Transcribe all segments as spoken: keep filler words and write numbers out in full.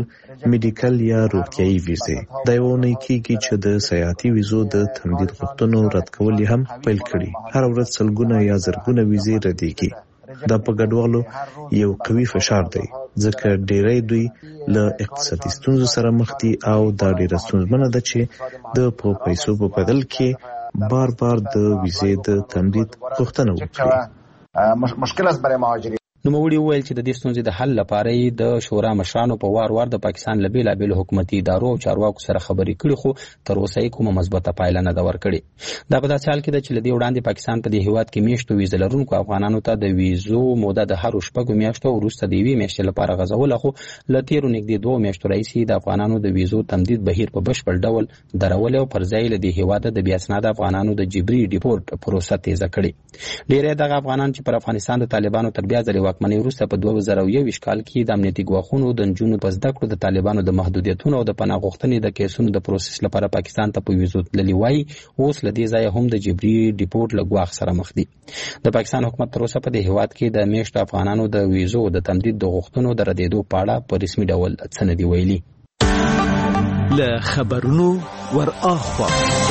میډیکل یا روغتیايي ویزې. دا یو اونۍ کېږي چې د سیاحتي ویزو د تمدید غوښتنو رد کول هم پیل کړي. هر ورځ سلګونه یا زرګونه ویزې ردېږي. دا په ګډوالو یو قوي فشار دی، ځکه ډېری دوی له اقتصادي ستونزو سره مخ دي او دا ډېره ستونزمنه ده چې د په پیسو په بدل کې بار بار د ویزې د تمدید غوښتنه وکړي. مشکل است برای مهاجرین. نوموړي وویل چې د دې ستونزې د حل لپاره د شورا مشرانو په وار وار د پاکستان له بېلابېلو حکومتي ادارو او چارواکو سره خبرې کړې، خو تر اوسه یې کومه مثبته پایله نه ده ورکړې. دا په داسې حال کې ده چې له دې وړاندې پاکستان په دې هېواد کې میاشتو ویزه لرونکو افغانانو ته د ویزو موده د هرو شپږو میاشتو وروسته د یوې میاشتې لپاره غځوله، خو له تېرو نږدې دوو میاشتو راهیسې د افغانانو د ویزو تمدید بهیر په بشپړ ډول درولی او پر ځای له دې هېواده د بې اسناده افغانانو د جبري ډیپورټ پروسه تیزه کړې. ډېری دغه افغانان چې پر افغانستان د طالبانو تر بیا ځلې واکمنۍ وروسته په دوه زره او یوویشت کال کې د امنیتي ګواښونو، د نجونو په زده کړو، د طالبانو د محدودیتونو او د پناه غوښتنې د کیسونو د پروسس لپاره پاکستان ته په ویزو تللي وایي، اوس له دې ځایه هم د جبري ډیپورټ له ګواښ سره مخ دي. د پاکستان حکومت تر اوسه په دې هېواد کې د میاشتو افغانانو د ویزو د تمدید د غوښتنو د ردېدو په اړه په رسمي ډول څه نه دي ویلي. له خبرونو ور اخوا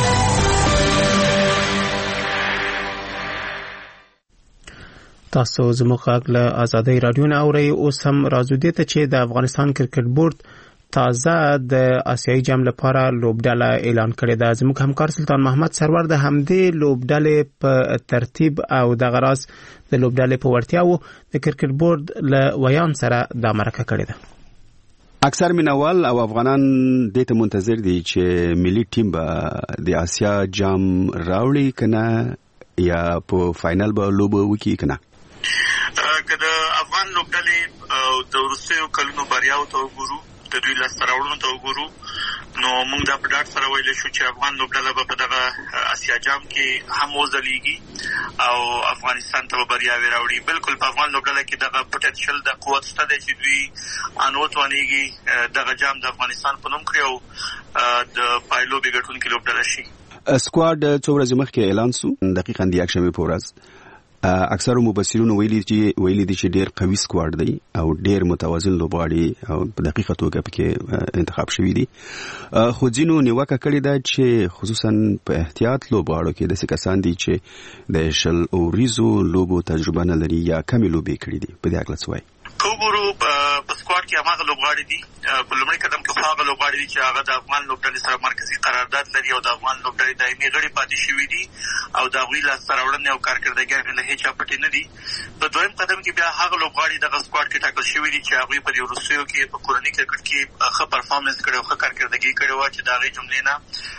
تاسو زموږ غږ له آزادۍ رادیو نه اورئ. اوس هم راځو دې ته چې د افغانستان کرکټ بورډ تازه د آسیایي جام لپاره لوبډله اعلان کړې ده. زموږ همکار سلطان محمد سرور د همدې لوبډلې په ترتیب او د غراس د لوبډلې په وړتیاو د کرکټ بورډ له ویان سره دا مرکه کړې ده. اکثر مینوال او افغانان دې ته منتظر دي چې ملي ټیم به د آسیا جام راوړي کنه یا په فائنل به لوبه وکړي کنه. که د افغان لوبډلې د وروستیو کلونو بریاو ته وګورو، د دوی لاسته راوړنو ته وګورو، نو موږ دا په ډاډ سره ویلی شو چې افغان لوبډله به په دغه اسیا جام کې هم وځلیږي او افغانستان ته به بریاوې راوړي. بلکل په افغان لوبډله کې دغه پوټنشل د قوت شته دی چې دوی ان وتوانېږي دغه جام د افغانستان په نوم کړي او د پایلوبې ګټونکې لوبډله شي. سکواډ څو ورځې مخکې اعلان سو، دقیقاً د یکشنبې په ورځ. اکثر مبصرونو ویلي چې ویلي دي چې ډېر قوي سکواډ دی او ډېر متوازن لوبغاړي او په دقیقه توګه پکې انتخاب شوي دي. خو ځینو نیوکه کړې ده چې خصوصا په احتیاط لوبغاړو کې داسې کسان دي چې د شل اوریزو لوبو تجربه نه لري یا کمې لوبې کړې دي. په دې اړه څه وایي؟ که وګورو په سکواډ کې هماغه لوبغاړي دي، په لومړي قدم کې خو هغه لوبغاړي دي چې هغه د افغان لوبډلې سره مرکزي قرارداد لري او د افغان لوبډلې دایمي غړي پاتې شوي دي او د هغوی لاسته راوړنې او کارکردګۍ له هېچا پټې نه دي. په دویم قدم کې بیا هغه لوبغاړي دغه سکواډ کې ټاکل شوي دي چې هغوی په دې وروستیو کې په کورني کرکټ کې ښه پرفارمنس کړی او ښه کارکردګي کړې وه چې د هغې جملې نه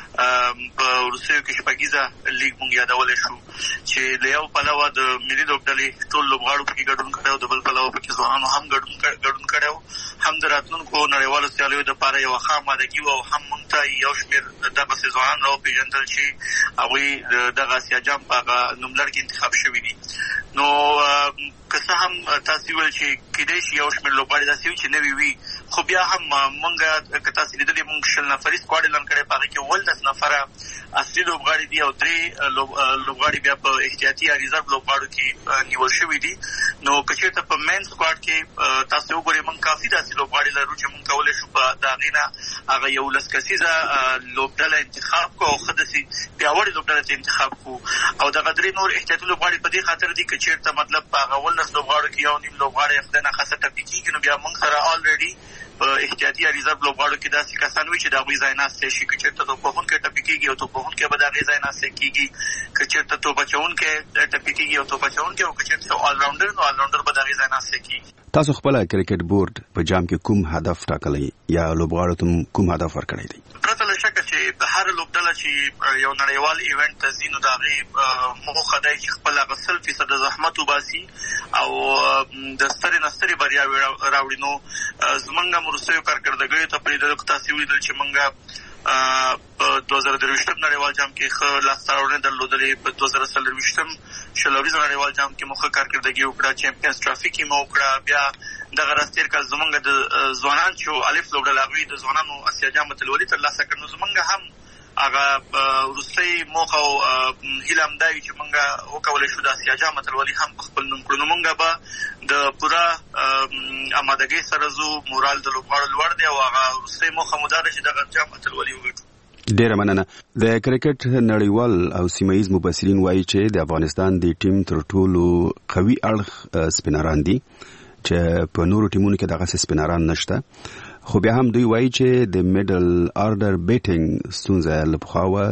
په وروستیو کې شپږیزه لیګ مونږ یادولی شو چې له یو پلوه د ملي لوبډلې ټول لوبغاړو پکې ګډون کړی او د بل پلوه پکې ځوانانو هم ګډون کړی و. هم د راتلونکو نړیوالو سیالیو دپاره یوه ښه آمادګي وه او هم مونږ ته یو شمېر دغسې ځوانان راوپېژندل چې هغوی دغه اسیا جام په هغه نوملړ کې انتخاب شوي دي. نو که څه هم تاسې وویل چې کیدای شي یو شمېر لوبغاړي داسې وي چې نوي وي، خو بیا هم مونږ که تاسې لیدلې مونږ شل نفري سکواډ اعلان کړی، په هغې کې اوولس نفره اصلي لوبغاړي دي او درې لوبغاړي بیا په احتیاطي یا ریزرو لوبغاړو کې نیول شوي دي. نو که چېرته په مین سکواډ کې تاسې وګورئ مونږ کافي داسې لوبغاړي لرو چې مونږ کولی شو په د هغې نه هغه یولس کسیزه لوبډله انتخاب کړو او ښه داسې پیاوړې لوبډله ته انتخاب کړو. او دغه درې نور احتیاطي لوبغاړي په دې خاطر دي که چېرته مطلب په هغه اوولس لوبغاړو کې یو نیم لوبغاړی خدای ناخواسته ټپي کېږي، نو بیا مونږ سره آلریډي په احتیاطي یا ریزرو لوبغاړو کې داسې کسان وي چې د هغوی ځای ناستی شي. که چېرته توپوهونکی ټپي کېږي او توپوهونکی به د هغې ځای ناستی کېږي، که چېرته توپ اچوونکی ټپي کېږي او توپ اچوونکی، او که چېرته آلراونډر نو آلراونډر به د هغې ځای ناستی کېږي. تاسو خپله کرکټ بورډ په جام کې کوم هدف ټاکلی یا لوبغاړو ته کوم هدف ورکړی دی؟ پرته له شکه چې هره لوبډله چې یو نړیوال ایونټ ته ځي نو د هغې موخه دی چې خپل هغه سل فیصده زحمت وباسي او د سترې نه سترې بریاوې راوړي. نو زمونږ هم وروستیو کارکردګیو ته پرېږدلو که تاسې ولیدل چې مونږ په دوه زره درویشتم نړیوال جام کې ښه لاسته راوړنې درلودلې، په دوه زره څلرویشتم شل اوریزه نړیوال جام کې مو ښه کارکردګي وکړه، چمپیونز ټرافي کې مو وکړه. بیا دغه راز تېر کال زمونږ د ځوانان چې الف لوبډله هغوی د ځوانانو اسیا جام اتلولي ترلاسه کړ. نو زمونږ هم هغه روسي موخه او هیلم دای چې مونږه وکولای شو د اسیا جام اتلولي هم خپل نوم کړو. مونږه به د پورا آمادګۍ سره زو مورال د لوبغاړو لوړ دی او هغه روسي موخه مدار چې د جام اتلولي وګټو. ډیره مننه. د کرکټ نړیوال او سیمایي مبصرین وایي چې د افغانستان د ټیم تر ټولو قوي اړخ سپینران دي چې په نورو ټیمونو کې دغه سپینران نشته، خو بیا هم دوی وایي چې د میډل آرډر بیټینګ ستونزه لپاره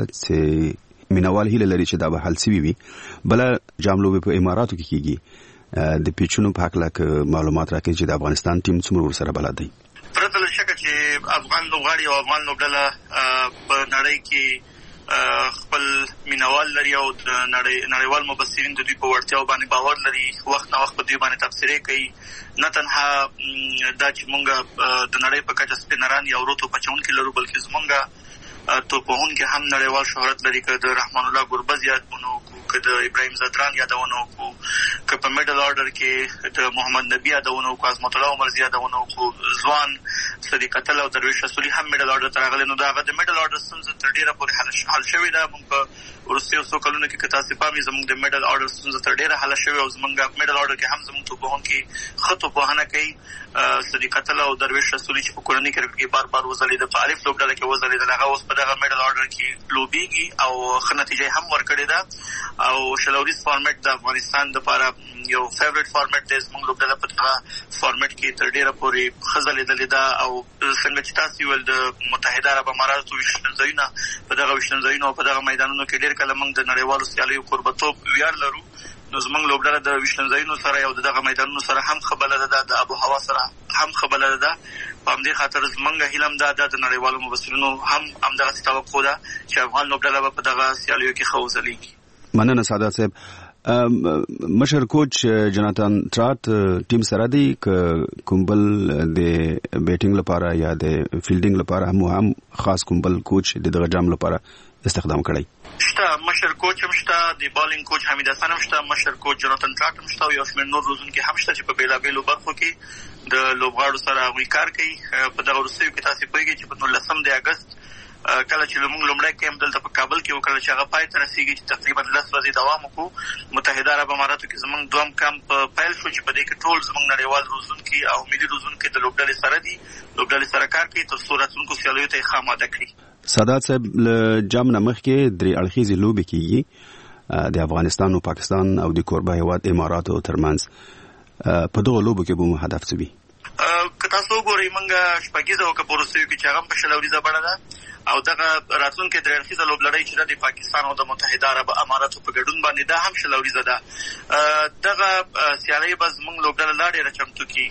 چې مینوال هیله لري چې دا به حل شي وي. بل جام لوبې په اماراتو کې کیږي، د پیچونو په حق له معلومات راکړي چې د افغانستان ټیم څومره ورسره بلد دی. پرته له شکه چې افغان لوبغاړي او افغان لوبډله په نړۍ کې خپل مینوال لري او د نړۍ نړیوال مبصرین د دوی په وړتیاو باندې باور لري، وخت نه وخت په دوی باندې تبصرې کوي. نه تنها دا چې مونږ د نړۍ په کچه سپینران یا ورو توپ اچونکي لرو، بلکې زمونږ توپوهونکي هم نړیوال شهرت لري، که د رحمان الله ګربز یادونه وکړو، که د ابراهیم زدران یادونه وکړو، که په میډل آرډر کې د محمد نبی یادونه وکړو، عظمت الله عمرزي یادونه وکړو، ځوان صدیق اتل او درویش رسولي هم میډل آرډر ته راغلي. نو دا هغه د میډل آرډر ستونزه تر ډېره پورې حل شوې ده. مونږ په وروستیو څو کلونو کې که تاسې پام وي زموږ د میډل آرډر ستونزه تر ډېره حل شوې او زموږ میډل آرډر کې هم زموږ توپوهونکي ښه توپوهنه کوي. صدیق اتل او درویش رسولي چې په کورنۍ کرکټ کې بار بار وځلېده، په الف لوبډله کې وځلېدل، هغه اوس په دغه میډل آرډر کې لوبېږي او ښه نتیجه هم ورکړې ده. او شلوریز فارمیټ د افغانستان دپاره یو فیوریټ فارمیټ دی. زموږ لوبډله په دغه فارمیټ کې تر ډېره پورې ښه ځلېدلې ده او څنګه چې تاسې ویل د متحده عرب اماراتو ویشتنځایونه په دغه ویشتنځایونو او په دغه میدانونو کې ډېر کله موږ د نړیوالو سیالیو کوربهتوب ویاړ لرو. نو زموږ لوبډله د ویشتنځایونو سره یا د دغه میدانونو سره هم ښه بلده ده، د آب و هوا سره هم ښه بلده ده. په همدې خاطر زموږ هیله هم دا ده د نړیوالو مبصرینو هم همدغسې توقع ده چې افغان لوبډله به په دغه سیالیو کې ښه وځلېږي. مننه سعادت صاحب. مشر کوچ جناتان ټرات ټیم سره دی که کومبل د بیټینګ لپاره یا د فیلډینګ لپاره هم هم خاص کومبل کوچ د دغه جام لپاره استخدام کړی شته؟ مشر کوچ هم شته، د بالینګ کوچ حمید حسن هم شته، مشر کوچ جناتان ټرات هم شته او یو شمېر نور روزونکي هم شته چې په بېلابېلو برخو کې د لوبغاړو سره هغوی کار کوي. په دغه وروستیو کې تاسې پوهېږئ چې په نولسم د اګست کله چې موږ لومړی کیمپ دلته په کابل کې وکړل چې هغه پای ته رسېږي چې تقریبا لس ورځې دوام وکړو. متحده عرب اماراتو کې زموږ دوم کمپ پیل شو چې په دې کې ټول زموږ نړیوال روزونکي او ملي روزونکي د لوبډلې سره دي، لوبډلې سره کار کوي تر څو راتلونکو سیالیو ته یې ښه آماده کړي. سادات صاحب، له جام نه مخکې درې اړخیزې لوبې کېږي د افغانستان او پاکستان او د کوربه هېواد اماراتو ترمنځ. په دغو لوبو کې به مو هدف څه وي؟ که تاسو وګورئ موږ شپږیزه وکړه په وروستیو کې چې هغه هم په شل اوریزه بڼه ده او دغه راتلونکې درې اړخیزه لوبلړۍ چې ده د پاکستان او د متحده عرب اماراتو په ګډون باندې دا هم شل اوریزه ده. دغه سیالۍ به زموږ لوبډله لا ډېره چمتو کړي.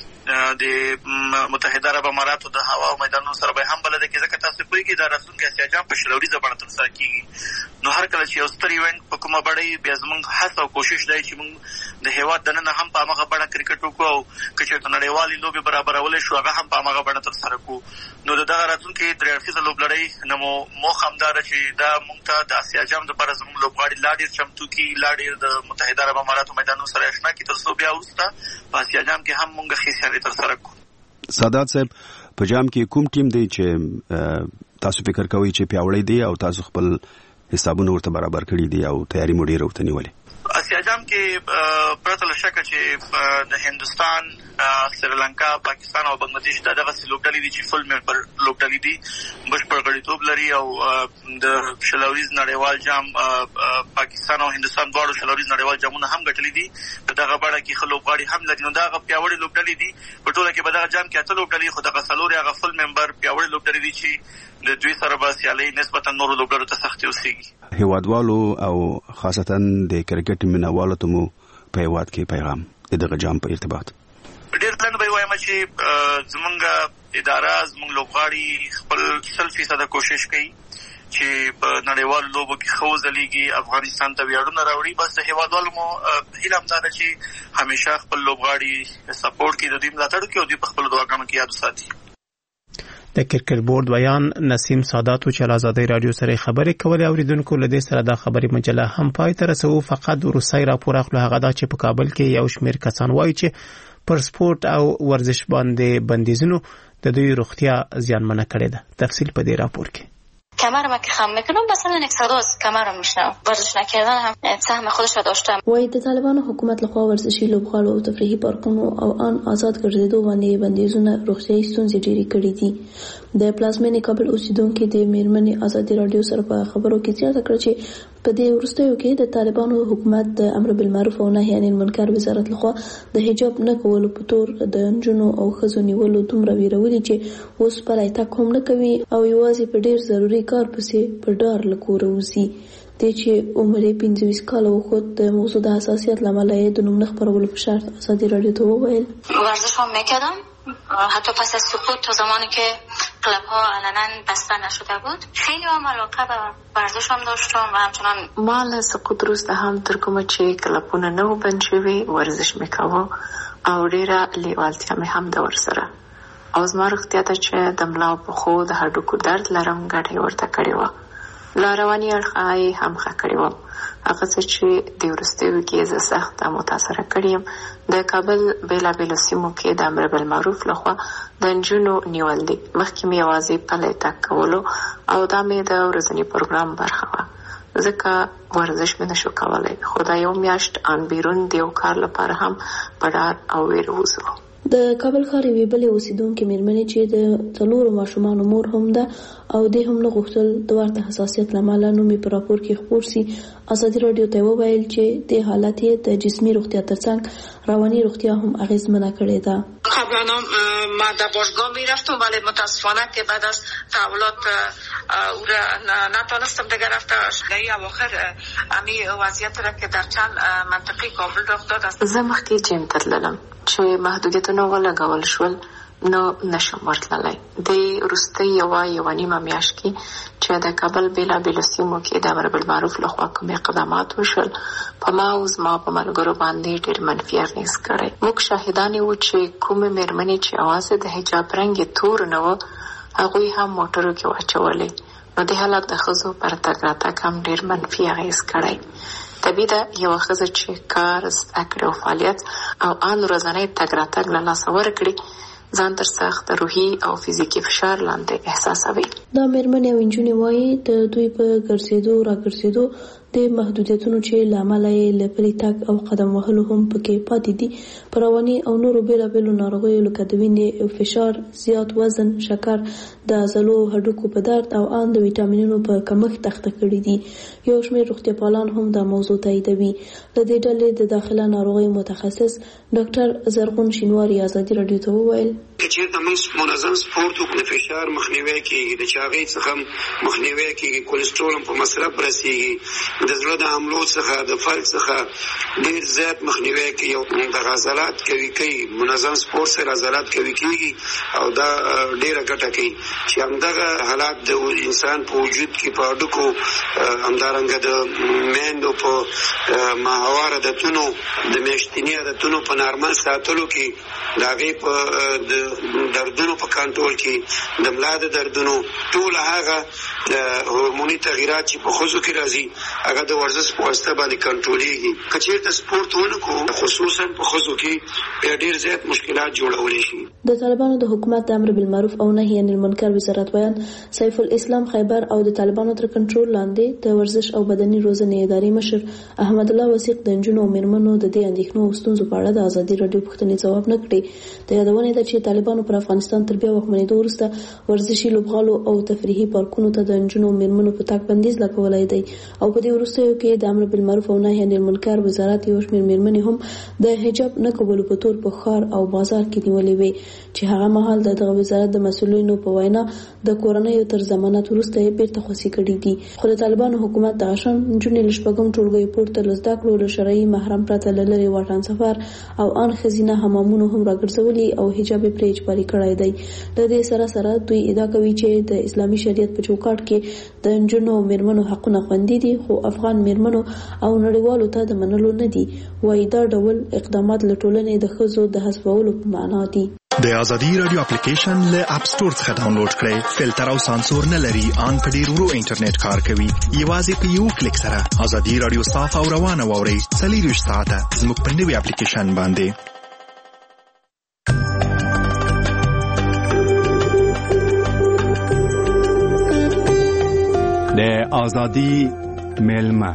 د متحده عرب اماراتو د هوا او میدانونو سره به هم بلده کړي، ځکه تاسو پوهېږئ دا راتلونکی اسیا جام په شل اوریزه بڼه ترسره کېږي. نو هر کله چې یو ستر ایونټ په کومه بڼه وي بیا زموږ هڅه او کوشش دی چې موږ د هېواد دننه هم په همغه بڼه کرکټ وکړو او که چېرته نړیوالې لوبې برابرولی شو هغه هم په همغه بڼه ترسره کړو. نو د دغه راتلونکې درې اړخیزه لوبلړۍ نه مو موخه همدا ده چې دا موږ ته د اسیا جام دپاره زموږ لوبغاړي لا ډېر چمتو کړي، لا ډېر د متحده عرب اماراتو میدانونو سره اشنا کړي تر څو بیا وروسته په اسیا جام کې هم موږ ښې سیالۍ ترسره کړو. سادات صاحب، په جام کې کوم ټیم دی چې تاسو فکر کوئ چې پیاوړی دی او تاسو خپل حسابونه ورته برابر کړي دي او تیاری مو ډېره ورته نیولې؟ اسیا جام کې پرته له شکه چې د هندوستان، سریلانکا، پاکستان او بنګلاديش دا دغسې لوبډلې دي چې فل ممبر لوبډلې دي، بشپړ غړیتوب لري او د شل اوریز نړیوال جام پاکستان او هندوستان دواړو شل اوریز نړیوال جامونه هم ګټلي دي. په دغه بڼه کې ښه لوبغاړي هم لري. نو دا هغه پیاوړې لوبډلې دي. په ټوله کې به دغه جام کې اته لوبډلې، خو دغه څلور هغه فل ممبر پیاوړې لوبډلې دي چې د دوی سره به سیالۍ نسبتا نورو لوبډلو ته سختې اوسېږي. هېوادوالو او خاصتا د کرکټ مینوالو ته مو په هېواد کې پیغام د دغه جام په ارتباط؟ ډېر لنډ به یې وایم چې زموږ اداره، زموږ لوبغاړي خپل سل فیصده کوشش کوي چې په نړیوالو لوبو کې ښه وځلېږي، افغانستان ته ویاړونه راوړي. بس د هېوادوالو مو هیله همدا ده چې همیشه خپل لوبغاړي سپورټ کړي، د دوی ملاتړ وکړي او دوی په خپلو دعاګانو کې یاد وساتي. د کرکټ بورډ ویان نسیم سادات چې له آزادۍ رادیو سره خبرې کولې. اوریدونکو له دې سره دا خبري مجله هم پای ته رسو. فقط روسي راپور اخلو هغه دا چې په کابل کې یو شمېر کسان وایي چې پر سپورت او ورزش باندې بندیزونو د دوی روغتیا زیانمنه کړې ده. تفصیل په دې راپور کې. کمرم که خم میکنم مثلا یک صدا از کمرم میشنم. ورزش نکردن هم سهم خودش را داشتم. وای د طالبانو حکومت لخوا ورزشي لوبغاړو او تفریحي پارکونو او ان آزاد ګرځېدو باندې بندیزونه روغتیايي ستونزې ډېرې کړې دي. د پلازمینې کابل اوسیدونکو د میرمنې ازادي رادیو سره په خبرو کې زیاته کړه چې په دې وروستیو کې د طالبانو حکومت د امر بالمعروف او نهي عن المنکر وزارت لخوا د حجاب نه کولو په تور د نجونو او ښځو نیولو دومره ویرولي چې اوس پرای تک هم نه کوي او یوازې په ډېر ضروري کار پسې په ډار له کوره وځي. د چې عمر یې پنځه ویشت کاله وښود د موضوع د حساسیت له امله یې د نوم نه خپرولو په شرط ازادي رادیو ته وویل ورزش هم میکردم حتی پس از سقوط تا زمانی که کلاب ها علنا بسته نشده بود خیلی هم علاقه به ورزش هم داشتم و همچنان ما له سقوط وروسته هم تر کومه چې کلبونه نه و بند شوي ورزش میکاوه او ډېره لیوالتیا مې هم ده ورسره او زما روغتیا ته چې د ملا او پښو د هډوکو درد لرم ګټه یې ورته کړې وه. له رواني اړخه یې هم ښه کړې وم. هغه څه چې د وروستیو کې زه سخته متاثره کړې یم د کابل بېلابېلو سیمو کې د امر بالمعروف لخوا د نجونو نیول دي. مخکې مې یوازې پلی تګ کولو او دا مې د ورځني پروګرام برخه وه ځکه ورزش مې نشو کولی خو دا یو میاشت ان بیرون د یو کار لپاره هم په ډار او ویره وځو. د کابل ښار یوې بلې اوسیدونکې میرمنې چې د څلورو ماشومانو مور هم ده او دې هم نه غوښتل د ورته حساسیت له امله نوم یې په راپور کې خپور سي ازادي راډیو ته وویل چې دې حالت یې د جسمي روغتیا ترڅنګ رواني روغتیا هم اغېزمنه کړې ده. قبلا ما در باشگاه میرفتم ولی متاسفانه که بعد از تحولات او را نتانستم دیگه رفته اشغایی اواخر امی وضعیت را که در چند منطقه کابل رخ داد است. زه مخکې جیم ته تللم چې محدودیتونه ولګول شول نو نشم ورتللی. د وروستۍ یوه یوه نیمه میاشت کې چې د کابل بېلابېلو سیمو کې د امر بالمعروف لخوا کوم اقدامات وشول په ما او زما په ملګرو باندې ډېر منفي اغېز کړی. موږ شاهدان یو چې کومې مېرمنې چې یوازې د حجاب رنګ یې تور نه و هغوی هم موټرو کې واچولې نو د حالت د ښځو پر تګ راتګ هم ډېر منفي اغېز کړی. طبیعي ده یوه ښځه چې کار زده کړې او فعالیت او ان ورځنی تګ راتګ له لاسه ورکړي ځان تر سخت روحي او فزیکي فشار لاندې احساسوي. دا مېرمنې او نجونې وایي د دوی په ګرځېدو راګرځېدو د محدودیتونو چې له امله یې له پلي تګ او قدم وهلو هم پکې پاتې دي په رواني او نورو بېلابېلو ناروغیو لکه د وینې فشار زیات وزن شکر د عضلو هډوکو په درد او ان د ویټامینونو په کمښت اخته کړي دي. یو شمېر روغتیاپالان هم دا موضوع تاییدوي. له دې ډلې د داخله ناروغیو متخصص ډاکټر زرغون شینواري ازادي راډیو ته وویل که چېرته موږ منظم سپورت وکړو د فشار مخنیوی کېږي د چاغۍ څخه مخنیوی کېږي کولسټرول هم په مصرف رسېږي د زړه د حملو څخه د فلج څخه ډېر زیات مخنیوی کوي او دغه عضلات قوي کوي. منظم سپورت سره عضلات قوي کېږي او دا ډېره ګټه کوي چې همدغه حالات د انسان په وجود کې په هډوکو همدارنګه د میندو په ماهواره عادتونو د میاشتني عادتونو په نارمل ساتلو کې د هغې په د دردونو په کنټرول کې د ملا د دردونو ټول هغه هورموني تغیرات چې په ښځو کې راځي هغه د ورزش په واسطه باندې کنټرولېږي. که چېرته سپورت ونه کړو خصوصا په ښځو کې بیا ډېر زیات مشکلات جوړولی شي. د طالبانو د حکومت د امر بالمعروف او نهي عن المنکر وزارت ویان سیف الاسلام خیبر او د طالبانو تر کنټرول لاندې د ورزش او بدني روزنې ادارې مشر احمد الله وثیق د نجونو او میرمنو د دې اندېښنو او ستونزو په اړه د ازادي راډیو پوښتنې ځواب نه کړي. د یادونې ده چې طالبانو پر افغانستان تر بیا واکمنېدو وروسته ورزشي لوبغالو او تفریحي پارکونو ته د نجونو او میرمنو په تګ بندیز لګولی دی او په دې وروستیو کې د امر بالمعروف او نهي عن المنکر وزارت یو شمېر میرمنې هم د حجاب نه کولو په تور په ښار او بازار کې نیولې وې چې هغه مهال د دغه وزارت د مسؤلینو په وینا د کورنیو تر ضمانت وروسته یې بیرته خوسي کړي دي. خو د طالبانو حکومت دغه شان نجونې له شپږم ټولګیو پورته له زده کړو له شرعي محرم پرته له لرې واټن سفر او ان ښځینه حمامونو هم راګرځولي او حجاب یې پرې اجباري کړی دی. د دې سره سره دوی ادعا کوي چې د اسلامي شریعت په چوکاټ کې د نجونو او میرمنو حقونه خوندي دي خو افغان میرمنو او نړیوالو ته د منلو نه دي. وایي دا ډول اقدامات له ټولنې د ښځو د حذفولو په معنا دي. د ازادي رادیو اپلیکیشن له اپ سټور څخه ډاونلوډ کړئ. فلټر او سانسور نه لري، ان په ډیر ورو انټرنیټ کار کوي. یوازې په یو کلیک سره ازادي رادیو صاف او روانه واورئ. څلېرویشت ساعته زموږ په نوي اپلیکیشن باندې. آزادی میلمه.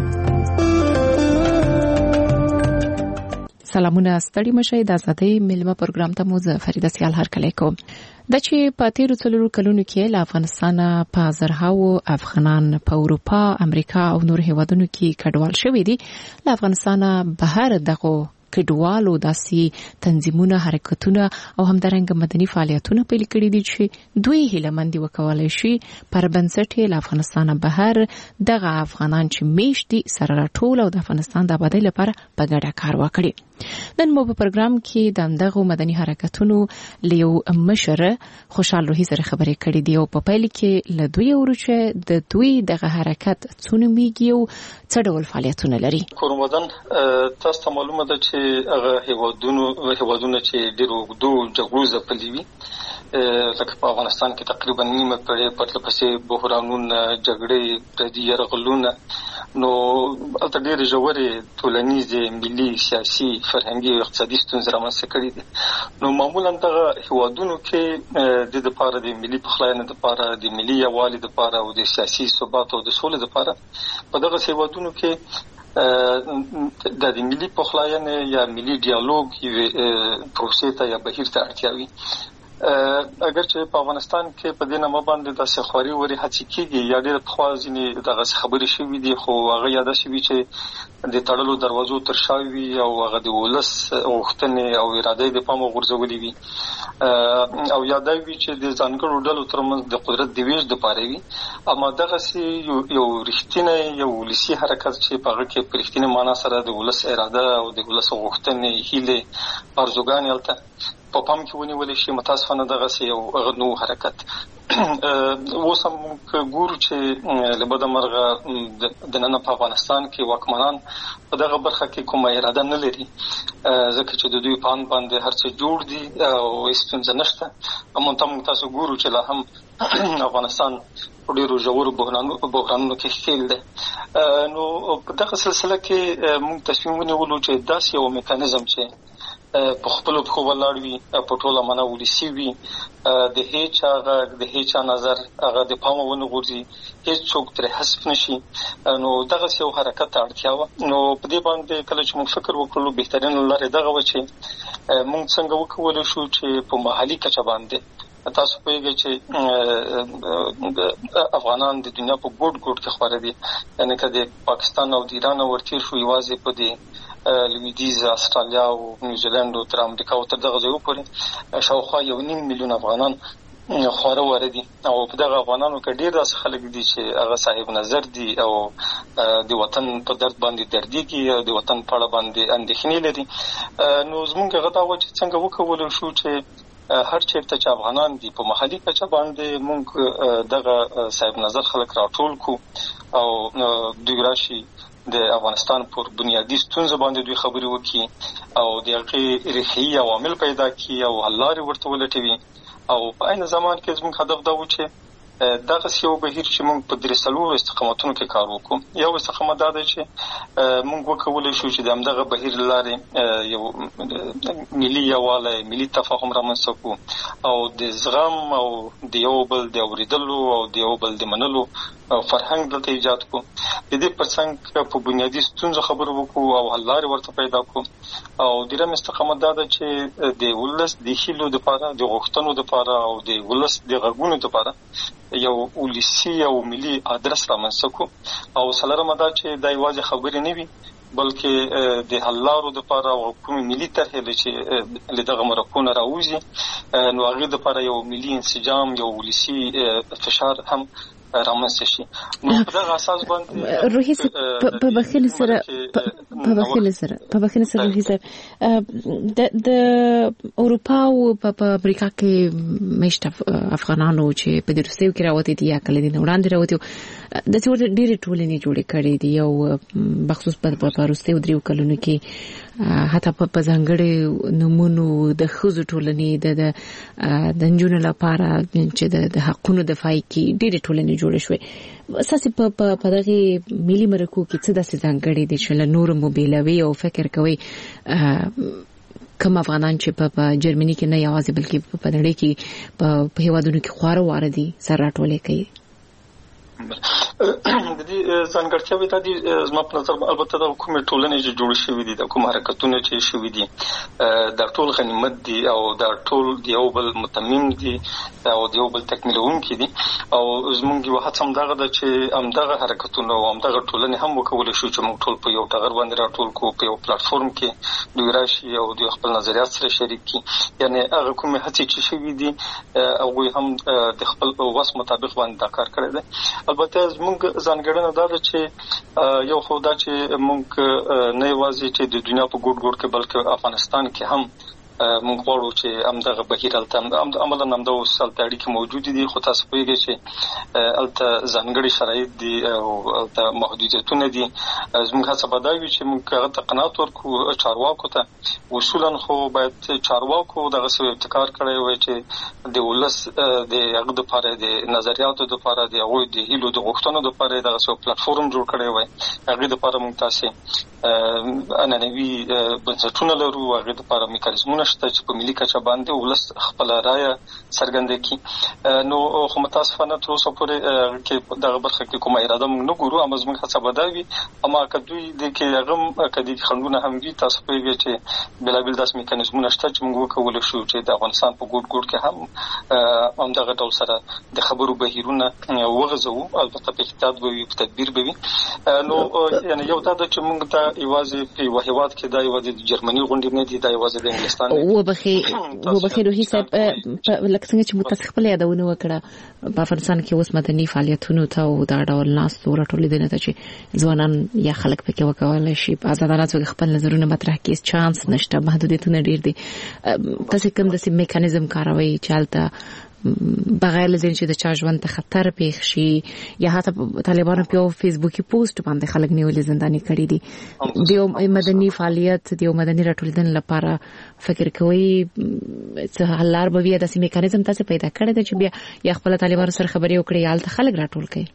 سلامونه ستړي مشه د ازادۍ میلمه پروګرام ته مو زه فریده سیال هرکلی کوم. د چې په تیرو څلورو کلونو کې له افغانستانه په زرهاو افغانان په اروپا، امریکا او نور هیوادونو کې کډوال شوي دي. له افغانستانه بهر دغه کډوالو داسې تنظیمونه، حرکتونه او همدارنګه مدني فعالیتونه پیل کړي دي چې دوی هیلهمند وکولای شي پر بنسټ له افغانستانه بهر دغه افغانان چې میشتي سره راټول او د افغانستان د آبادی لپاره په ګډه کار وکړي. نن مو په پروګرام کې د دغه مدني حرکتونو لیو مشر خوشحال روحي سره خبرې کړې دي او په پیل کې له دوی ورچه د دوی دغه حرکت څونه میږي او څه ډول فعالیتونه لري. کومدان تاسو ته معلومه ده چې هغه هیوادونو هیوادونه چې ډېر وګړو جګړو ځپلي وي، لکه په افغانستان کې تقریبا نیمه پیړۍ پرله پسې بحرانونه، جګړې، پردي یرغلونه، نو البته ډېرې ژورې ټولنیزې، ملي، سیاسي، فرهنګي او اقتصادي ستونزې رامنځته کړي دي. نو معمولا دغه هیوادونو کې د لپاره د ملي پخلاینې لپاره، د ملي یووالي لپاره او د سیاسي ثبات او د سولې لپاره په دغه هیوادونو کې د ملي پخلاینې یا ملي ډیالوګ یوې پروسې ته یا بهیر ته اړتیا وي. اگر چې په افغانستان کې په دې نامه باندې داسې خواري وري هڅې کېږي یا ډېر پخوا ځینې دغه خبرې شوي دي، خو هغه یاده شوي چې د تړلو دروازو تر شا وي او هغه د ولس غوښتنې او ارادې د پامه غورځولې وي او یاده وي چې د ځانګړو ډلو ترمنځ د قدرت د ویش دپاره وي. اما دغسې یو رښتینی یو ولسي حرکت چې په هغه کې په رښتینې معنا سره د ولس اراده او د ولس غوښتنې، هیلې، آرزوګانې هلته په پام کې ونیول شي، متاسفانه دغسې یو نوی حرکت اوس هم ګورو چې له بده مرغه دننه په افغانستان کې واکمنان په دغه برخه کې کومه اراده نه لري، ځکه چې د دوی په اند باندې هر څه جوړ دي او ستونزه نشته. همالته موږ تاسو ګورو چې لا هم افغانستان په ډېرو ژورو بحرانونو کې ښکېل دی. نو په دغه سلسله کې موږ تصمیم ونیولو چې داسې یو میکانیزم چې په خپلو پښو ولاړ وي، په ټوله معنا ولسي وي، د هېچا غږ، د هېچا نظر هغه د پامه ونه غورځي، هېڅ څوک ترې حذف نه شي. نو دغسې یو حرکت ته اړتیا وه. نو په دې باندې کله چې موږ فکر وکړو، بهترینه لاره دغه وه چې موږ څنګه وکولی شو چې په محلي کچه باندې تاسو پوهېږئ چې افغانان د دنیا په ګوټ ګوټ کې خواره دي، یعنې که د پاکستان او د ایران ورتېر شو یوازې په دې لویدیځ، استرالیا او نیوزیلند او تر امریکا او تر دغه ځایو پورې شاوخوا یو نیم میلیون افغانان خواره واره دي. او په دغه افغانانو کې ډېر داسې خلک دي چې هغه صاحب نظر دي او د وطن په درد باندې دردېږي او د وطن په اړه باندې اندېښنې لري. نو زموږ هغه دا وه چې څنګه وکولی شو چې هر چیرته چې افغانان دي په محلي کچه باندې موږ دغه صاحب نظر خلک راټول کړو او دوی راشي د افغانستان پر بنیادي ستونزو باندې دوی خبرې وکړي او د هغې ریښې عوامل پیدا کړي او حل لارې ورته ولټوي. او په عین زمان کې زموږ هدف دا و چې دغسې یو بهیر چې موږ په درې څلورو استقامتونو کې کار وکړو. یو استقامت دا دی چې موږ وکولی شو چې د همدغه بهیر له لارې یو ملي یووالی، ملي تفاهم رامنځته کړو او د زغم او د یو بل د اورېدلو او د یو بل د منلو فرهنګ دلته ایجاد کړو. د دې پر څنګ په بنیادي ستونزو خبرې وکړو او حل لارې ورته پیدا کړو. او درېیم استقامت دا ده چې د ولس د هیلو دپاره، د غوښتنو دپاره او د ولس د غږونو دپاره یو ولسي او ملي ادرس رامنځته کړو. او څلورمه دا چې دا یوازې خبرې نه وي، بلکې د حل لارو دپاره او کومې ملي طرحې چې له دغه مرکو نه راوځي، نو هغې دپاره یو ملي انسجام، یو ولسي فشار هم رامنځته شي. نو په دغه اساس باندې روحي په بخښنې سره په بخښنې سره په بخښنې سره روحي صاحب د اروپا او په امریکا کې مشت افغانانو چې په دې روسیو کې راوتي دي یا کله دې نه وړاندې راوتي د څور ډېرې ټولنې جوړې کړې دي او بخصوص په روسیو دریو کلونو کې حتی په ځانګړي نمونو د ښځو ټولنې د د نجونو لپاره چې د حقونو دفاع کوي ډېرې ټولنې جوړې شوې. اساسي په په دغه ملي مرکو کې څه داسې ځانګړي دي چې له نورو مو بیلوي او فکر کوي کوم افغانان چې په جرمني کې نه یوازې بلکې په نړۍ کې په هیوادونو کې خواره واره دي سره راټولې کوي؟ د دې ځانګړتیاوې د دې زما په نظر البته د کومې ټولنې چې جوړ شوې دي د کوم حرکتونه چې شوې دي د ټول غنیمت دي او د ټول یو بل متمم دي او د یو بل تکمیلونکي دي او زموږ یو هڅه هم دغه ده چې همدغه حرکتونه او همدغه ټولنې هم وکولای شو چې موږ ټول په یو ټغر باندې راټول کو په یو پلیټفارم کې دوی راشي او د خپل نظریات سره شریک کړي یعنی هغه کومې هڅې چې شوې دي هغوی هم د خپل وس مطابق باندې دا کار کړی دی. البته زموږ ځانګړنه دا ده چې یو خو دا چې موږ نه یوازې چې د دنیا په ګوټ ګوټ کې بلکې افغانستان کې هم موږ غواړو چې همدغه بهیر هلته عملاً همدا اوس هلته اړیکې موجودې دي خو تاسو پوهېږئ چې هلته ځانګړي شرایط دي او هلته محدودیتونه دي. زموږ هڅه به دا وي چې موږ هغه ته قناعت ورکړو چارواکو ته اصولاً خو باید چارواکو دغسې ابتکار کړی وای چې د ولس د هغه دپاره د نظریاتو دپاره د هغوی د هیلو د غوښتنو دپاره یې دغسې یو پلیټفارم جوړ کړی وای. هغې دپاره موږ تاسې عنعنوي بنسټونه لرو هغې دپاره میکانیزمونه شته چې په ملي کچه باندې ولس خپل رایه څرګنده کړي. نو خو متاسفانه تر اوسه پورې کې دغه برخه کې کومه اراده موږ نه ګورو اما زموږ هڅه به دا وي اما که دوی د کې هغه که د خنډونه هم وي تاسو پوهېږئ چې بېلابېل داسې میکانیزمونه شته چې موږ وکولی شو چې د افغانستان په ګوټ ګوټ کې هم همدغه ډول سره د خبرو بهیرونه وغځوو البته په احتیاط به وي په تدبیر به وي. نو یعنې یو دا ده چې موږ ته یوازې په یوه هېواد کې دا یوازې د جرمني غونډې نه دي دا یوازې د انګلستان وبخي وبخي روحي صاحب لکه څنګه چې متاسف خپل یادونه وکړه په افغانستان کې اوس مدني فعالیتونو ته او دا ډول ناس ورټولې دي نه چې ځوانان یا خلک پکې وکولای شي په آزادانه توګه خپل نظرونه مطرح کړي چانس نشته محدودیتونه ډیر دي. تاسو کوم د میکانیزم کاروي چې حالت بغیر لزین چې د چا ژوند ته خطر پیښ شي یا حتی طالبانو په فیسبوکي پوسټ باندې خلک نیولې زنداني کړي دي د مدني فعالیت د مدني راټولېدل لپاره فکر کوي چې حل لار به وي د میکانیزم تاسو پیدا کړی دی چې بیا یا خپل طالبانو سره خبرې وکړي یا حالت خلک راټول کړي.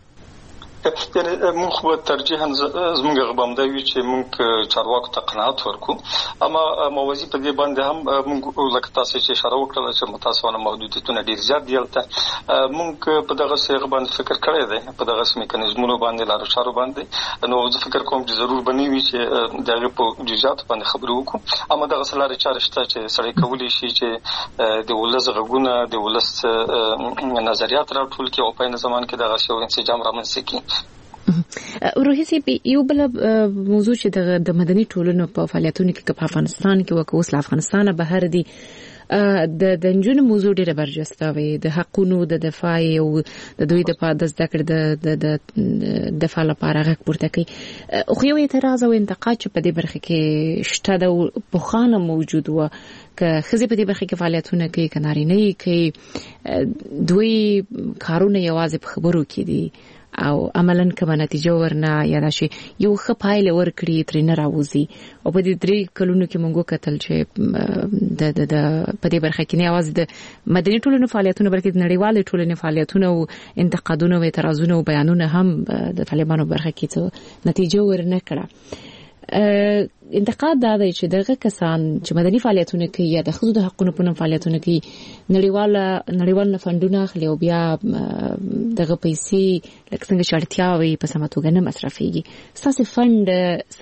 یعنی موږ به ترجیحاً زموږ غبام دی چې موږ چارواکو ته قناعت ورکو اما موازی په دې باندې هم موږ لکه تاسو چې اشاره وکړه چې متاسفانه محدودیتونه ډیر زیات دي هلته موږ په دغه څه باندې فکر کړی دی په دغه میکانیزمونو باندې لارو چارو باندې نو زه فکر کوم چې ضرور بنوي چې دغه په جزئیات باندې خبرې وکړو اما دغه څه لارې چارې شته چې سړی کولی شي چې د ولس غږونه د ولس نظریات راټول کړي او په نظام کې دغه څه انسجام رامنځته کړي. روحي سي یو بل موضوع چې د مدني ټولنو په فعالیتونو کې په افغانستان کې وکوس له افغانستان بهر دي د د نجونو موضوع ډیره برجسته وي د حقونو د دفاع او د دوی د پاد د ذکر د د دفاع لپاره غږ پورته کوي خو یو اعتراض او انتقاد چې په دې برخه کې شته د بخانه موجود و که خزي په دې برخه کې فعالیتونه کوي کناري نه کوي دوی کارونه یوازې په خبرو کې دي او عملاً کومه نتیجه ورنه یا راشي یو ښه پایله ورکړي ترې نه راوځي او په دې درې کلونو کې موږ کتل چې د د په دې برخه کې نه یوازې د مدني ټولنو فعالیتونه بلکې د نړیوالې ټولنې فعالیتونه او انتقادونه او اعتراضونه او بیانونه هم د طالبانو برخه کې نتیجه ورنه کړه. انتقاد دا دی چې دغه کسان چې مدني فعالیتونه کوي یا د ښځو د حقوقو په نوم فعالیتونه کوي نړیوال نړیوال فندونه اخلي او بیا دغه پیسې لکه څنګه چې اړتیا وي په سمه توګه نه مصرفېږي. ستاسې فنډ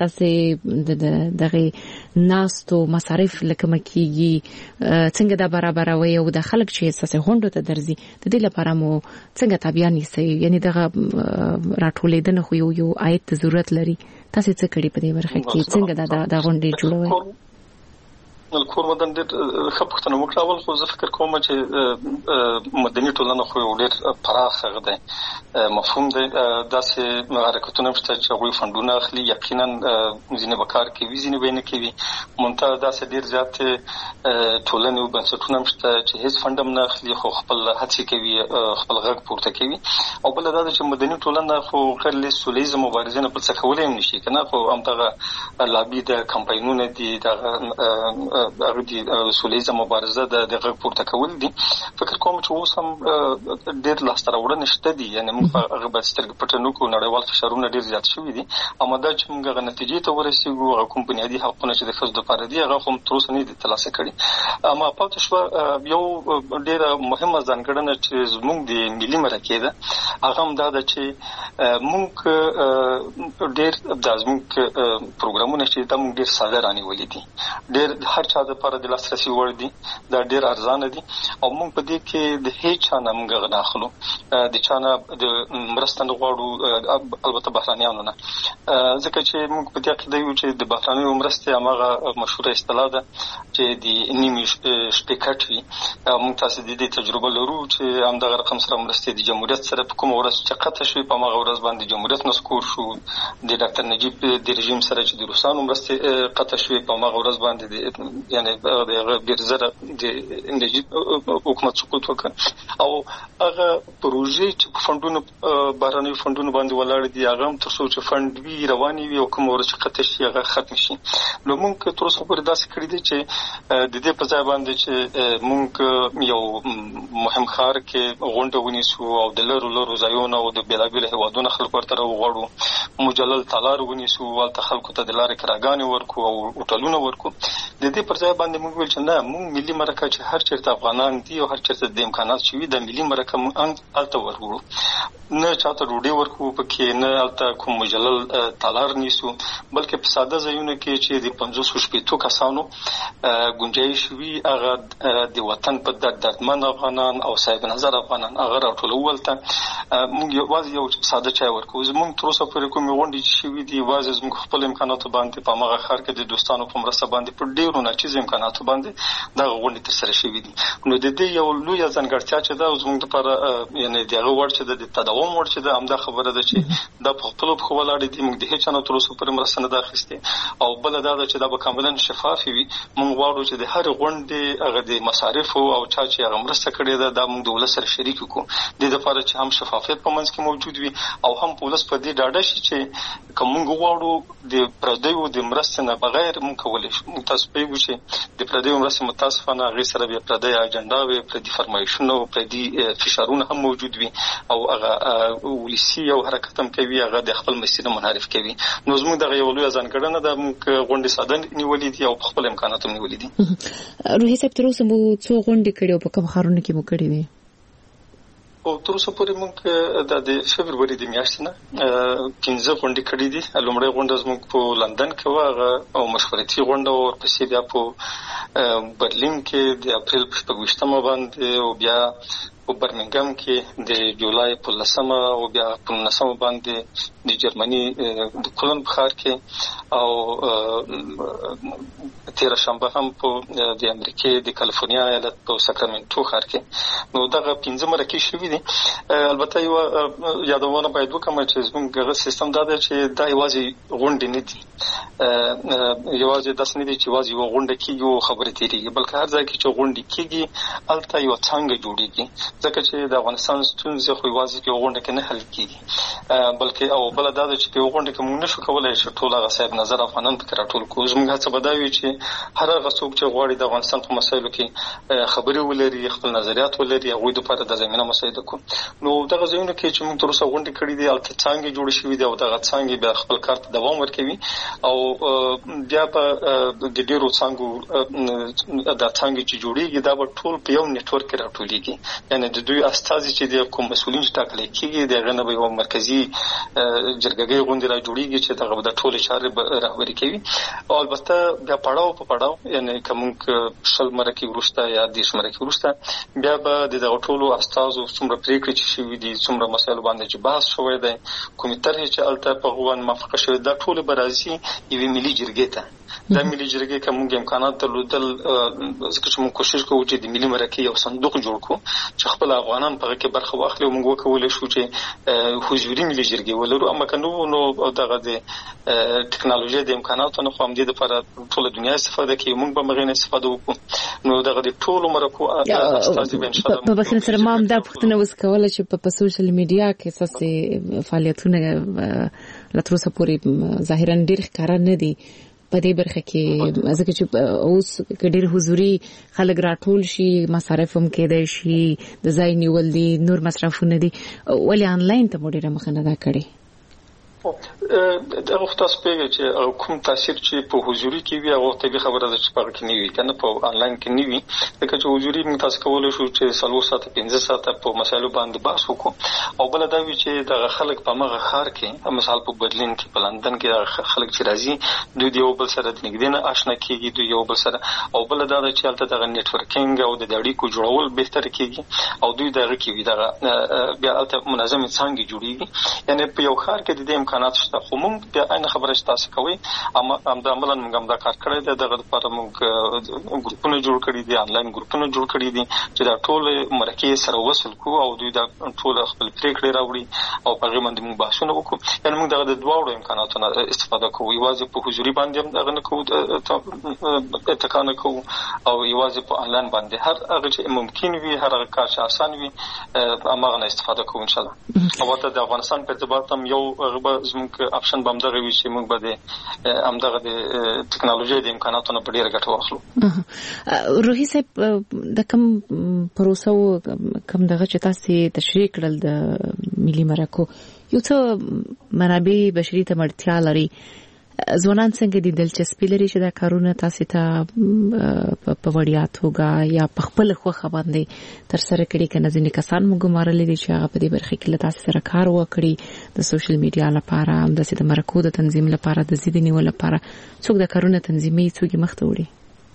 ستاسې دغه ناستو مصارف لکه مکیږي څنګه دا برابروي او د خلک چې ستاسې غونډو ته درځي د دې لپاره مو څنګه تابع نیسئ یعنی دغه راټولېدنه خو یو یو عاید ته ضرورت لري تاسو څه کړی په دې برخه کې څنګه دا د غونډې جوړوي؟ کور مدن ډېر ښه پوښتنه وکړه اول خو زه فکر کوم چې مدني ټولنه خو یو ډېر پراخه دی مفهوم دی داسې حرکتونه شته چې هغوی فنډونه اخلي یقینا ځینې به کار کوي ځینې به یې نه کوي منتها داسې ډېر زیات ټولنې او بنسټونه هم شته چې هېڅ فنډ هم نه اخلي خو خپل هڅې کوي خپل غږ پورته کوي او بله دا ده چې مدني ټولنه خو غیر له سولیزه مبارزې نه بل څه کولی هم نه شي که نه خو همدغه لابي د کمپاینونه دي دغه هغه د سولېزه مبارزه د دغه پورته کول دي. فکر کوم چې اوس هم ډېر لاسته راوړنې شته دي، یعنی موږ هغه باید سترګې پټې نه کړو. نړیوال فشارونه ډېر زیات شوي دي، اما دا چې موږ هغه نتیجې ته ورسېږو، هغه کوم بنیادي حقونه چې د ښځو دپاره دي هغه خو تر اوسه نه دي ترلاسه کړي. اما پاتې شوه یو ډېره مهمه ځانګړنه چې زموږ د ملي مرکې ده، هغه هم دا ده چې موږ ډېر دا زموږ پروګرامونه چې دا موږ ډېر ساده رانیولي دي، ډېر هر چا دپاره د لاسرسي وړ دي، دا ډېر ارزانه دي او موږ په دې کې د هېڅ چا نه موږ نه اخلو، د چا نه د مرسته نه غواړو، البته بهرانیانو نه، ځکه چې موږ په دې عقیده یو چې د بهرانیو مرستې هماغه مشهوره اصطلاح ده چې د نیمې شپې کټ وي. موږ تاسو د دې تجربه لرو چې همدغه رقم سره مرستې د جمهوریت سره په کومه ورځ چې قطع شوې په هماغه ورځ باندې جمهوریت نسکور شو. د ډاکټر نجیب د رژیم سره چې د روسانو مرستې قطع شوې په هماغه ورځ باندې یعنی د بیرزره د نجیب حکومت سقوط وکړ او هغه پروژې چې په فندونو بهرنیو فندونو باندې ولاړ دي هغه هم تر څو چې فند وي روانې وي او کومه ورځ چې قطع شي هغه ختم شي. نو موږ تر اوسه پورې داسې کړي دي چې د دې په ځای باندې چې موږ یو مهم ښار کې غونډه ونیسو او د لرو لرو ځایونو او د بېلابېلو هېوادونو خلکو ورته راوغواړو، مجلل تالار ونیسو، هلته خلکو ته د لارې کراګانې ورکړو او هوټلونه ورکړو. د دې پر ځای باندې موږ ویل چې نه، موږ ملي مرکه چې هر چېرته افغانان دي او هر چېرته د امکانات چې وي د ملي مرکه موږ هلته ورکړو، نه چاته ډوډۍ ورکړو پکې، نه هلته کوم مجلل تالار نیسو، بلکې په ساده ځایونو کې چې د پنځوسو شپېتو کسانو ګنجایش وي هغه د وطن په درد دردمن افغانان او صاحب نظر افغانان هغه راټولو. هلته موږ یوازې یو ساده چای ورکوو. زموږ تر اوسه پورې کومې غونډې چې شوي دي یوازې زموږ خپل امکاناتو باندې په هماغه ښار کې د دوستانو په مرسته باندې په ډېرو ناچیزو امکاناتو باندې دغه غونډې ترسره شوي دي. نو د دې یو لویه ځانګړتیا چې ده زموږ دپاره یعنې د هغه وړ چې ده د تداوم وړ چې ده همدا خبره ده چې دا په خپلو پښو ولاړې دي. موږ د هېچ چا نه تر اوسه پورې مرسته نه ده اخیستې او بله دا ده چې دا به کاملا شفافې وي. موږ غواړو چې د هرې غونډې هغه د مصارفو او چا چې هغه مرسته کړې ده دا موږ د ولس سره شریک کړو، دې دپاره چې هم شفافیت په منځ کې موجود وي او هم په ولس په دې ډاډه شي چې که موږ غواړو د پردیو د مرستې نه بغیر موږ کولی شو. موږ تاسو پوهېږو چې د پردیو مرستې متاسفانه هغې سره بیا پردی اجنډاوې، پردي فرمایشونه او پردي فشارونه هم موجود وي او هغه ولسي او حرکت هم کوي، هغه د خپل مسیر منحرف کوي. نو زموږ دغه یو لویه ځانګړنه ده، موږ غونډې ساده نیولې دي او په خپل امکاناتو هم نیولې دي. روحي صاحب تر اوسه مو څو غونډې کړې او په کوم ښارونو کې مو کړې وې؟ او تر اوسه پورې موږ د فبروري د میاشتې نه پنځه غونډې کړې دي. لومړۍ غونډه زموږ په لندن کې وه، هغه او مشورتي غونډه وه، ورپسې بیا په برلین کې د اپریل په شپږویشتمه باندې او بیا په برمنګم کې د جولای په لسمه او بیا په نولسمه باندې د جرمني د کولن په ښار کې او تېره شنبه هم په د امریکې د کالیفورنیا ایالت په ساکرامنټو ښار کې. نو دغه پنځه مرکې شوي دي. البته یوه یادونه باید وکړم چې زموږ هغه سیستم دا دی چې دا یوازې غونډې نه دي، یوازې داسې نه دي چې یوازې یوه غونډه کېږي او خبرې تېرېږي، بلکې هر ځای کې چې غونډې کېږي هلته یوه څانګه جوړېږي، ځکه چې د افغانستان ستونزې خو یوازې په یوه غونډه کې نه حل کېږي، بلکې او بله دا ده چې په یوه غونډه کې موږ نه شو کولی چې ټول هغه صاحب نظر افغانان پکې راټول کړو. زموږ هڅه به دا وي چې هر هغه څوک چې غواړي د افغانستان په مسایلو کې خبرې ولري، خپل نظریات ولري، هغوی دپاره د زمینه مساعده کړو. نو دغه ځایونو کې چې موږ تر اوسه غونډې کړي دي هلته څانګې جوړې شوي دي او دغه څانګې بیا خپل کار ته دوام ورکوي او بیا به د ډېرو څانګو دا څانګې چې جوړېږي دا به ټول په یو نیټورک کې راټولېږي، یعنې د دوی استازي چې د کوم مسؤلین چې ټاکلی کېږي د هغه نه به یوه مرکزي جرګګۍ غوندې را جوړېږي چې دغه به د ټولې چارې به رهبري کوي. او البته بیا پړاو په پړاو، یعنې که موږ شل مرکې وروسته یا دېرش مرکې وروسته بیا به د دغه ټولو استازو څومره پرېکړې چې شوي دي، څومره مسایلو باندې چې بحث شوی دی، کومې طرحې چې هلته په هغو باندې موافقه شوې دا ټولې به راځي یوې ملي جرګې ته. دا ملي جرګې که موږ امکانات درلودل، ځکه چې موږ کوشش کوو چې د ملي مرکې یو صندوق جوړ کړو چې خپل افغانان په هغه کې برخه واخلي او موږ وکولی شو چې حضوري ملي جرګې ولرو. اما که نه وو نو دغه د ټکنالوژۍ د امکاناتو نه خو همدې دپاره ټوله دنیا استفاده کوي، موږ به هغې نه استفاده وکړو. نو دغه د ټولو مرکو استازي به انشاءالله په بخښنه سره ما هم دا پوښتنه اوس کوله چې په سوشل میډیا کې ستاسې فعالیتونه لا تر اوسه پورې ظاهرا ډېر ښکاره نه دي، په دې برخه کې ځکه چې اوس ډېر حضوري خلک راټول شي مصارف هم کېدای شي د ځای نیول دي نور مصرفونه دي ولې انلاین ته مو ډېره مخه نه ده کړې دا وخت تاسو پیږي چې کوم تاثیر چې په حضوري کې وي هغه ته به خبره ده چې په کې نه وي کنه په انلاین کې نه وي ځکه چې حضوري موږ تاسو کولای شو چې څلور ساعت پنځه ساعت په مسایلو باندې بحث وکړو او بل دا وی چې د خلک په مغه خار کې مثال په برلین کې په لندن کې خلک چې راځي دوی یو بل سره د نګدې نه آشنا کیږي دوی یو بل سره او بل دا چې هلته د نیټورکینګ او د اړیکو جوړول بهتر کیږي او دوی دغه کې وي دغه بیا هلته منظم څنګه جوړیږي یعنی په یو خار کې د دې امکانات شته خو موږ بیا عین خبره تاسو کوي اما هم د عملاً موږ هم دا کار کړی دی دغه لپاره موږ ګروپونه جوړ کړي دي انلاین ګروپونه جوړ کړي دي چې دا ټول مرکه سره وصل کو او دوی دا ټول خپل پریکړې راوړي او په هغه باندې موږ بحثونه وکړو یعنی موږ دغه د دوه امکاناتونو استفاده کوو یوازې په حضوري باندې هم دغه نه کوو اتکا نه کوو او یوازې په انلاین باندې هر هغه چې ممکن وي هر هغه کار چې آسان وي هغه نه استفاده کوو ان شاء الله او ته د افغانستان په ارتباط هم یو هغه زموږ اپشن بمدغه وی چې موږ به د امدغه د ټکنالوژي د امکاناتونو په ډیره ګټه واخلو روحي صاحب د کوم پروسه کوم دغه چې تاسو تشریح کړل د ملي مرکو یو څه منابع بشري ته مړتیا لري ځوانان څنګه دي دلچسپي لري چې دا کارونه تاسو ته په وړیا توګه یا په خپل خوخه باندې تر سره کړي کنه ځینې کسان موږ ګمارلې دي چې هغه په دې برخه کې له تاسو سره کار وکړي د سوشل میډیا لپاره د سید مرکو د تنظیم لپاره د زیدي نیول لپاره څوک د کارونه تنظیمي څوک مخته وړي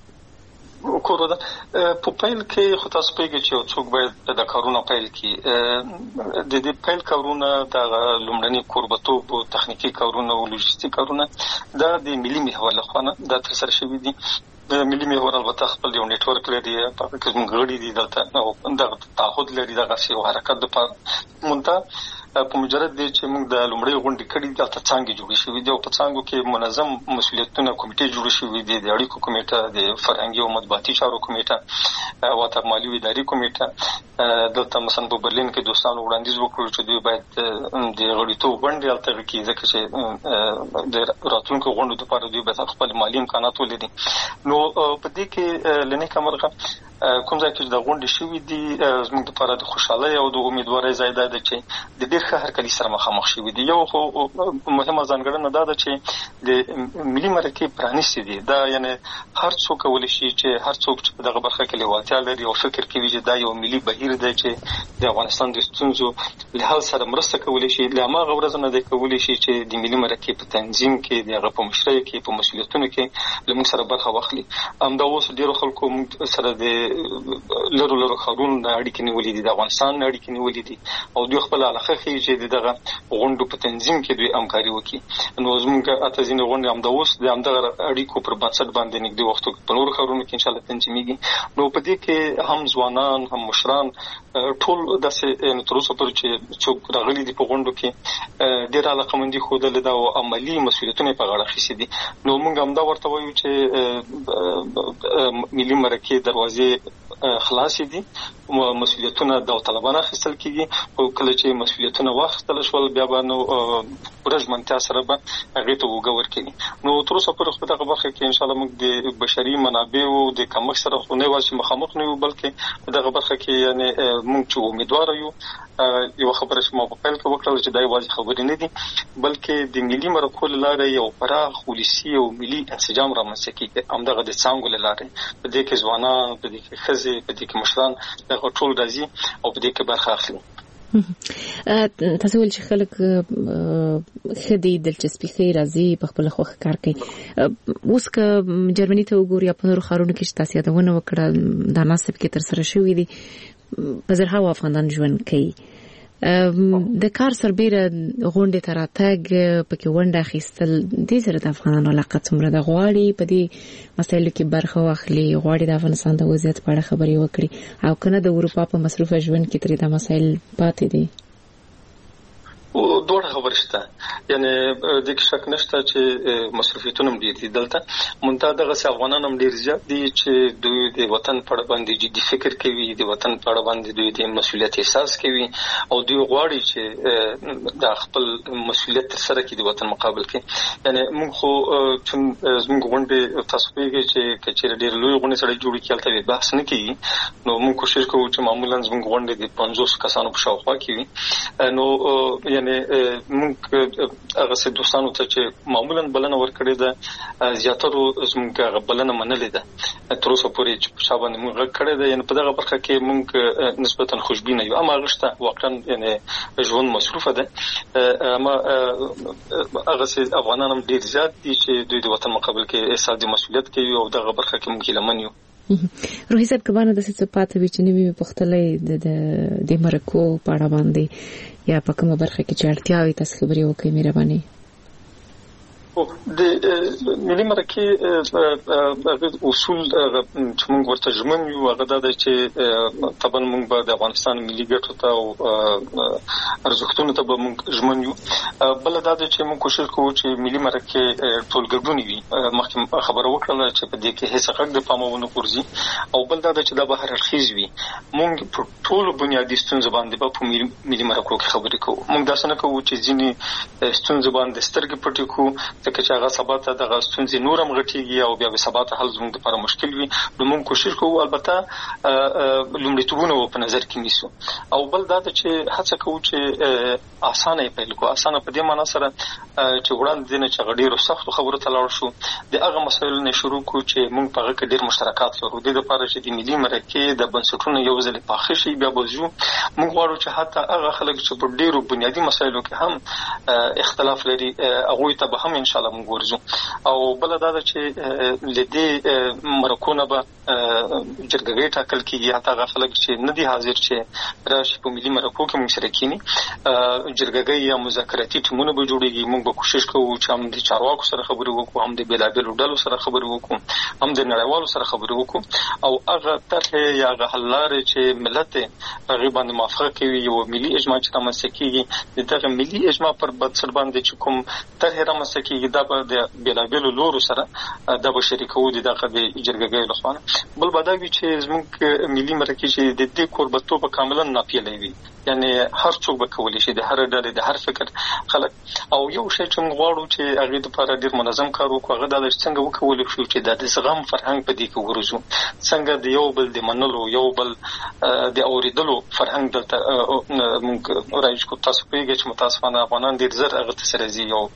وکړو دا په پیل کې خو تاسو پیږي چې څوک باید د کارونه پیل کړي د دې پیل کارونه د لومړني کوربتوب او تخنیکی کارونه او لوجستیک کارونه دا د ملي محور لخوا دا تر سره شوی دي د ملي محور البته خپل یو نیټورک لري په کې موږ غړي دي دلته او د تعهد لري دغه سی حرکت د مونته په مجرد دي چې موږ د لومړی غونډې کړې د څنګه جوړې شوې دي او په څنګه کې منظم مسولیتونه کمیټې جوړې شوې دي د اړیکو کمیټه د فرهنګي او مطبوعاتي چارو کمیټه او د مالی اداري کمیټه دلته مثلا په برلین کې دوستانو وړاندیز وکړ چې دوی باید د غړیتوب غونډې الته کې ځکه چې د راتلونکو غونډو لپاره دوی باید خپل مالی امکانات ولري نو په دې کې لنی کمرغه کوم ځای کې د غونډې شوې دي زموږ لپاره د خوشحالۍ او د امیدوارۍ ځای دی چې د ډېر ښه هرکلي سره مخامخ شوي دي یو خو مهمه ځانګړنه دا ده چې د ملي مرکې پرانیستې دي دا یعنی هر څوک کولی شي چې هر څوک چې په دغه برخه کې لیوالتیا لري او فکر کوي چې دا یو ملي بهیر دی چې د افغانستان د ستونزو له حل سره مرسته کولی شي له هماغه ورځې نه دی کولی شي چې د ملي مرکې په تنظیم کې د هغه په مشرۍ کې په مسؤلیتونو کې له موږ سره برخه واخلي همدا اوس ډېرو خلکو موږ سره د لرو لرو خارون د اړیکې نیولې دي د افغانستان اړیکې نیولې دي او دوی خپل علاقه ښیي چې دغه غونډو په تنظیم کې دوی همکاري وکړي نو زموږ اته ځینې غونډې همدا اوس د همدغه اړیکو پر بنسټ باندې نږدې وختو کې په نورو ښارونو کې انشاءالله تنظیمېږي نو په دې کې هم ځوانان هم مشران ټول داسې تر اوسه پورې چې څوک راغلي دي په غونډو کې ډېره علاقمندي ښودلې ده او عملي مسؤلیتونه یې په غاړه اخیستي دي نو موږ همدا ورته وایو چې ملي مرکې دروازې خلاصې دي مسؤلیتونه داوطلبانه اخیستل کېږي او کله چې مسؤلیتونه واخیستل شول بیا به نو پوره ژمنتیا سره به هغې ته اوږه ورکوي نو تر اوسه پورې خو په دغه برخه کې انشاءالله موږ د بشري منابعو د کمښت سره خو نه یوازې مخامخ نه یو بلکې په دغه برخه کې یعنې موږ چې امیدواره یو یو خبره چې ما په پیل کې وکړل چې دا یوازې خبرې نه دي بلکې د ملي مرکو له لارې یو پراخ ولسي او ملي انسجام رامنځته کېږي همدغه د څانګو له لارې په دې کې ځوانان په دې کې ښځې په دې کې مشران دغه ټول راځي او په دې کې برخه اخلي تاسو ول چې خلک خدي دلچسپي خیر راځي په خپل خوخه کار کوي اوس که جرمني ته وګوري په نورو ښارونو کې چې تاسو یادونه وکړه د ناسب کې تر سره شوې دي په زرهاو افغانان ژوند کوي د کار سربېره غونډې ته راتګ پکې ونډه اخیستل دې سره د افغانانو علاقه څومره ده غواړي په دې مسایلو کې برخه واخلي غواړي د افغانستان د وضعیت په اړه خبرې وکړي او کنه د اروپا په مصروفه ژوند کې ترې دا مسایل پاتې دي دوه خبر شته یعنی د کې شک نشته چې مصرفیتونه ډیر دي دلته مونږ دغه افغانان هم ډیر زیات دي چې دوی د وطن په اړه باندې جدي فکر کوي د وطن په اړه باندې دوی د مسولیت احساس کوي او دوی غواړي چې د خپل مسولیت تر سره کې د وطن مقابل کې یعنی موږ خو زموږ غونډه تاسو پیږي چې کچېر ډیر لوی غونډه سره جوړ کېلته بحث نه کوي نو موږ کوشش کوو چې معمولا زموږ غونډه د پنځوس کسانو په شاوخوا کې وي نو یعنی موږ هغه څه دوستانو ته چې معمولا بلنه ورکړې ده زیاتره زموږ بلنه منلې ده تر اوسه پورې چې شابه موږ کړې ده یعنی په دغه برخه کې موږ نسبتا خوشبینه یو اما غشته واقعا یعنی ژوند مصروفه ده اما هغه څه افغانان هم ډیر زیات دي چې دوی د وطن مقابل کې احساس د مسولیت کوي او دغه برخه کې موږ لمن یو روحي صاحب کبانه د څه پاتې وی چې نیمه پختلې د د مرکو په اړه باندې یا په کومه برخه کې چې اړتیا وي تاسو خبرې وکړئ مهرباني د ملي مرکه اصول چې موږ ورته ژمن یو هغه دا چې طبعا موږ به د افغانستان ملي ګټو ته او ارزښتونو ته به موږ ژمن یو بل دا چې موږ کوشش کوو چې ملي مرکه ټول ګډون وي مخکې خبره وکړه چې په دې کې هیڅ حق د پامونه ورځي او بل دا چې دا به هر اړخیز وي موږ په ټول بنیادي ستونزو باندې په ملي مرکو کې خبرې کوو موږ دا څنګه کوو چې ځینې ستونزو باندې سترګې پټې کوو ځکه چې هغه سبا ته دغه ستونزې نورم غټيږي او بیا به سبا ته حل زموږ لپاره مشکل وي نو موږ کوشش کوو البته لومړیتوبونه په نظر کې نیسو او بل دا چې هڅه کوو چې اسانه پیل کوو اسانه په دې معنی سره چې وړاندې نه چې غډیرو سختو خبرو ته لاړ شو د هغه مسایلو نه شروع کوو چې موږ په هغه کې ډېر مشترکات لرو د لپاره چې د ملي مرکه د بنسټونو یو ځل پاخه شي بیا بوزو موږ غواړو چې حتی هغه خلک چې په ډېرو بنیادی مسایلو کې هم اختلاف لري هغه ته به هم ان شاء الله موږ ورزو او بل دا چې لدې مرکونه به جرګې ټاکل کیږي حتی هغه خلک چې نه دي حاضر چې راشي په ملي مرکو کې مشارکینی جرګې یا مذاکراتي ټیمونه به جوړیږي موږ به کوشش کوو چې هم د چارواکو سره خبرې وکړو هم د بیلابیلو ډلو سره خبرې وکړو هم د نړیوالو سره خبرې وکړو او هغه طرح یا هغه حل لارې چې ملت هغه باندې موافقه کوي یو ملي اجماع چې رامنځته کیږي دغه ملي اجماع پر بنسټ باندې چې کوم طرح رامنځته کیږي دا به د بیلابیلو لورو سره د بشري کوو د دغه د جرګې لخوا بل بداوی چې زموږ ملي مرکه چې د دې قربتوب کاملا ناپیلې وي یعنی هر څوک به کولی شي د هر ډلې د هر فکر خلک او یو شی چې موږ غواړو چې هغه د لپاره ډیر منظم کار وکړو هغه د څنګه وکولای شو چې د زغم فرهنګ په دې کې ورزو څنګه د یو بل د منلو یو بل د اوریدلو فرهنګ دلته موږ راځو کو تاسو پیږي چې متاسفانه افغانان ډیر زر هغه تسره زی یو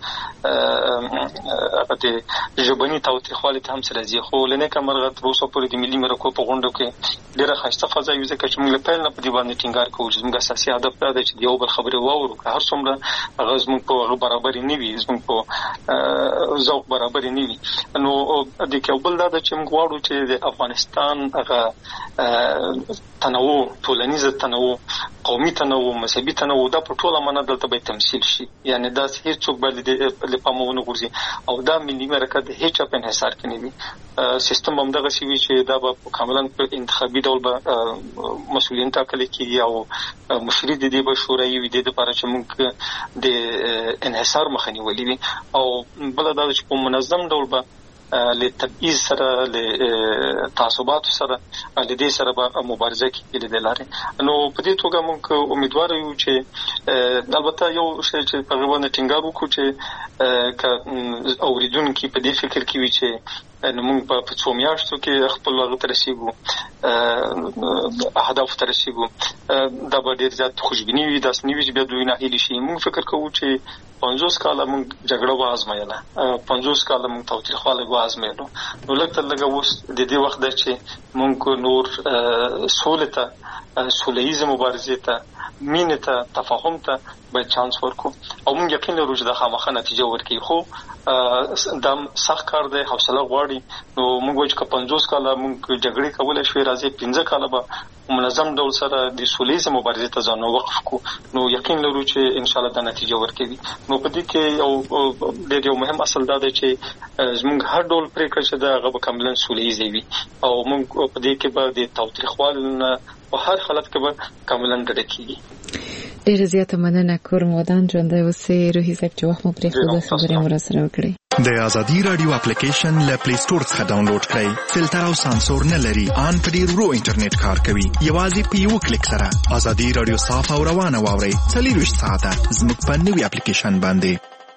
هغه د ژبني تاوتریخوالي ته هم سره زی خو لنه کمرغه تر اوسه پورې د ملي مرکو په غونډو کې ډیره خاصه فضا یو ځکه چې موږ په پیل نه په دی باندې ټینګار کوو چې موږ اساسي هدف دا دی چې یو بل خبرې واورو که هر څومره هغه زموږ په هغه برابر نه وي زموږ په ذوق برابر نه وي نو د کېبل دا چې موږ غواړو چې د افغانستان هغه تنوع ټولنیز تنوع قومي تنوع مذهبي تنوع دا په ټوله معنا دلته به تمثيل شي یعنی دا هیڅ څوک بل د لپامونه ورځي او دا ملي مرکه د هیڅ په انحصار کې نه وي سیستم هم دغه شی وي چې دا به کاملا په انتخابي ډول به مسؤلین ټاکل کیږي او مشري د دې به شورای وي د لپاره چې موږ د انحصار مخنی ولې وي او بل دا چې په منظم ډول به له تبعیض سره له تعصبات سره له دې سره به مبارزه کیږي د لارې نو په دې توګه موږ امیدوار یو چې البته یو شی چې په غوونه ټینګار وکړو چې ک اوریدونکو په دې فکر کې وي چې نو موږ په څو میاشتو کې خپل وخت رسیدو اهداف ته رسیدو دا به ډیر زیات خوشبینی وي داس نیوي چې بیا دوی نه هیلي شي موږ فکر کوو چې پنځوس کاله موږ جګړه وازمایله پنځوس کاله موږ تاوتریخواله وازمایلو نو لکه لږه اوس د دې وخت ده چې موږ نور سولې ته سولهییز مبارزې ته مینې ته تفاهم ته باید چانس ورکو او موږ یقین لرو چې دا خامخا نتیجه ورکوي خو دا سخت کار دی حوصله غواړي نو موږ وایو چې پنځوس کاله موږ جګړې کولای شو راځي پنځه کاله به منظم ډول سره د سولهییز مبارزې ته ځان وقف کو نو یقین لرو چې ان شاء الله دا نتیجه ورکوي نو په دې کې یو ډېر یو مهم اصل دا دی چې زموږ هر ډول پریکړه چې دا هغه کاملا سولهییز وي او موږ په دې کې به د تاوتریخوالي په هر حالت کې به کاملا ډډه کیږي ډېر زیاته مننه کورم ودان ژوندی اوسې روحي صاحب چې وخت مو پرېښود خبرې مو راسره وکړې. د ازادي رادیو اپلیکیشن له پلی سټور څخه ډاونلوډ کړئ. فلټر او سانسور نه لري، ان په ډېر ورو انټرنیټ کار کوي. یوازې په یو کلیک سره ازادي رادیو صاف او روانه واورئ. څلوېښت ساعته زموږ په نوي اپلیکیشن باندې.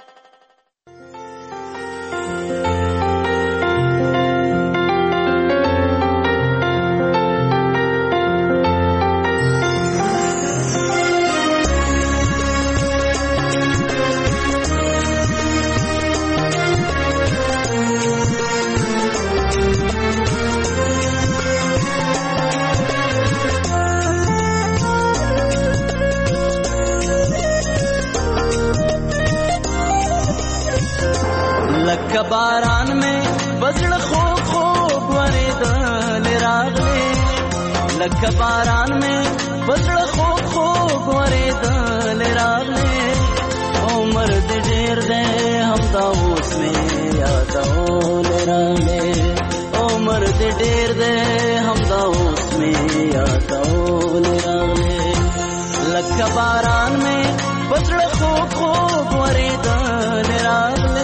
باران में बजड़ खो खो वरेदल रागले लक बारान में बजड़ खो खो वरेदल रागले उमर दे ढेर दे हम दाऊस में यादौल रागले उमर दे ढेर दे हम दाऊस में यादौल रागले लक बारान में बजड़ खो खो वरेदल रागले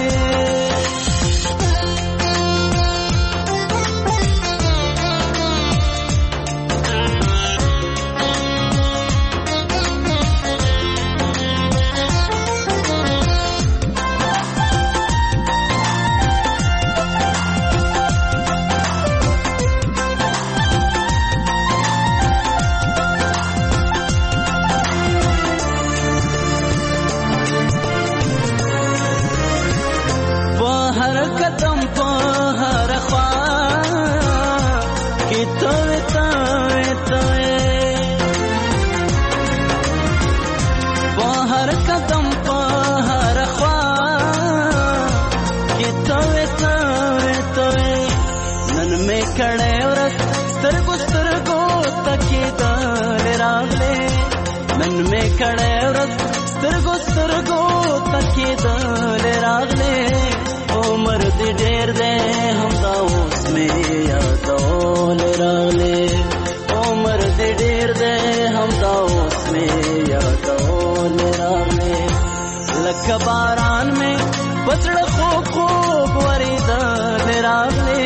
खड़े रस स्तरगो स्तरगो तके दल रागले उमर दे ढेर दे हम दाऊस में यादौल रागले उमर दे ढेर दे हम दाऊस में यादौल रागले लक बारान में बजड़ खो खो वरी दल रागले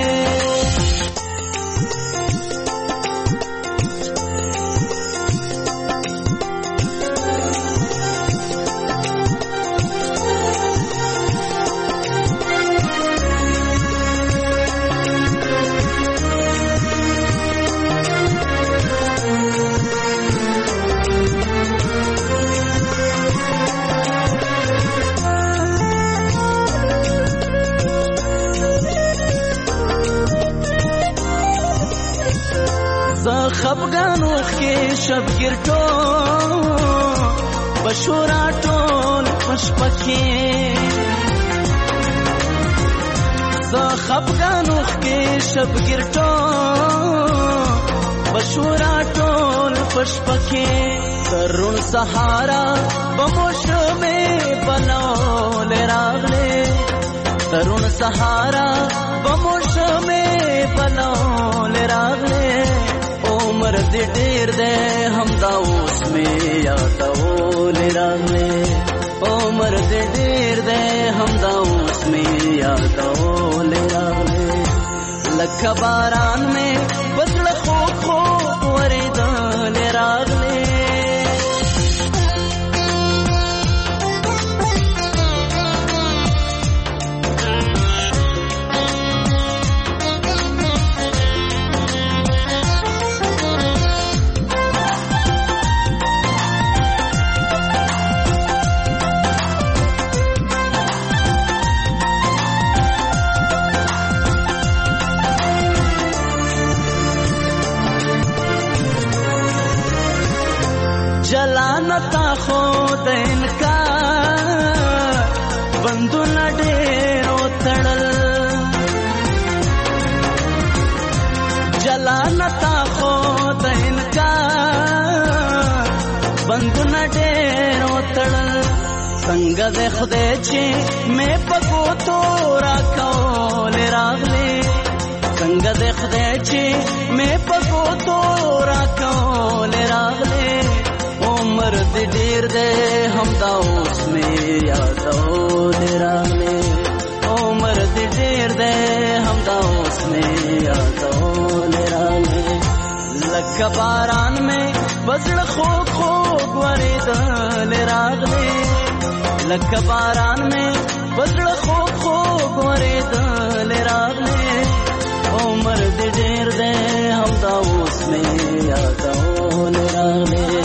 خفګانو کې شب ګرټو بشورا ټول پشپکې ز خفګانو کې شب ګرټو بشورا ټول پشپکې ترون سهارا بموش میں بنول راغله ترون سهارا بموش میں بنول راغله उमर दे ढेर दे हम दाऊस में यादौल रागले उमर दे ढेर दे हम दाऊस में यादौल रागले लख बारान में बजड़ खो खो वरेदल रागले जलानता खुद इनका बंदू न डेरो तड़ल जलानता खुद इनका बंदू न डेरो तड़ल संग दे खुदे चे मैं पको तो राखौल रागले संग दे खुदे चे मैं पको तो राखौल रागले عمر دې ډیر دې همدا اوس مې یادول راغلې عمر دې ډیر دې همدا اوس مې یادول راغلې لکه باران مې بزړه خوږ خوږ ورېدل راغلې لکه باران مې بزړه خوږ خوږ ورېدل راغلې عمر دې ډیر دې همدا اوس مې یادول راغلې